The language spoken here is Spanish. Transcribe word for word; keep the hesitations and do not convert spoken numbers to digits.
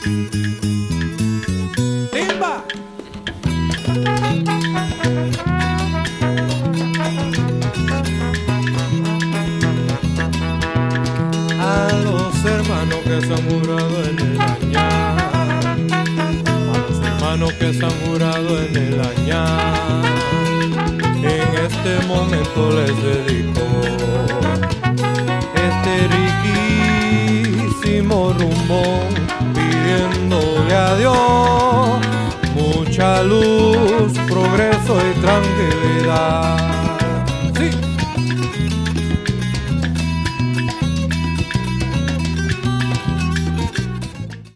¡Timba! A los hermanos que se han jurado en el añar, a los hermanos que se han jurado en el añar, en este momento les dedico este riquísimo rumbo, pidiéndole a Dios mucha luz, progreso y tranquilidad.